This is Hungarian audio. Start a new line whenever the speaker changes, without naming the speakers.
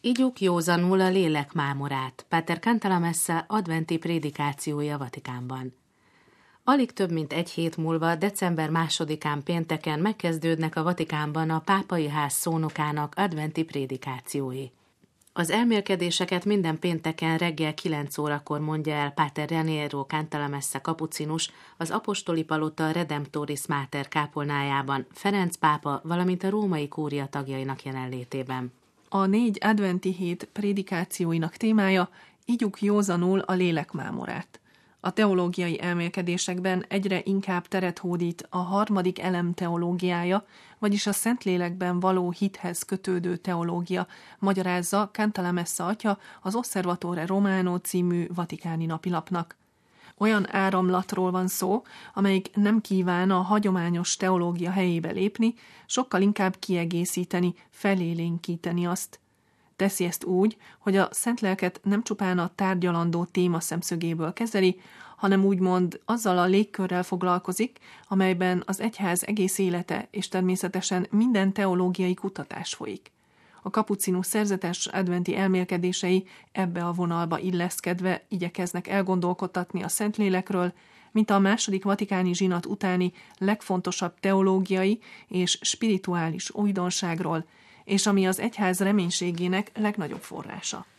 Igyuk józanul a lélek mámorát. Páter Cantalamessa adventi prédikációja Vatikánban. Alig több mint egy hét múlva, december 2-án pénteken megkezdődnek a Vatikánban a Pápai Ház szónokának adventi prédikációi. Az elmélkedéseket minden pénteken reggel 9 órakor mondja el Páter Raniero Cantalamessa kapucinus az apostoli palota Redemptoris Mater kápolnájában, Ferenc pápa, valamint a római kúria tagjainak jelenlétében.
A 4 adventi hét prédikációinak témája Igyuk józanul a lélek mámorát. A teológiai elmélkedésekben egyre inkább teret hódít a harmadik elem teológiája, vagyis a Szentlélekben való hithez kötődő teológia, magyarázza Cantalamessa atya az Osservatore Romano című vatikáni napilapnak. Olyan áramlatról van szó, amelyik nem kíván a hagyományos teológia helyébe lépni, sokkal inkább kiegészíteni, felélénkíteni azt. Teszi ezt úgy, hogy a Szentlelket nem csupán a tárgyalandó téma szemszögéből kezeli, hanem úgymond azzal a légkörrel foglalkozik, amelyben az egyház egész élete és természetesen minden teológiai kutatás folyik. A kapucinus szerzetes adventi elmélkedései ebbe a vonalba illeszkedve igyekeznek elgondolkodtatni a Szentlélekről, mint a második vatikáni zsinat utáni legfontosabb teológiai és spirituális újdonságról, és ami az egyház reménységének legnagyobb forrása.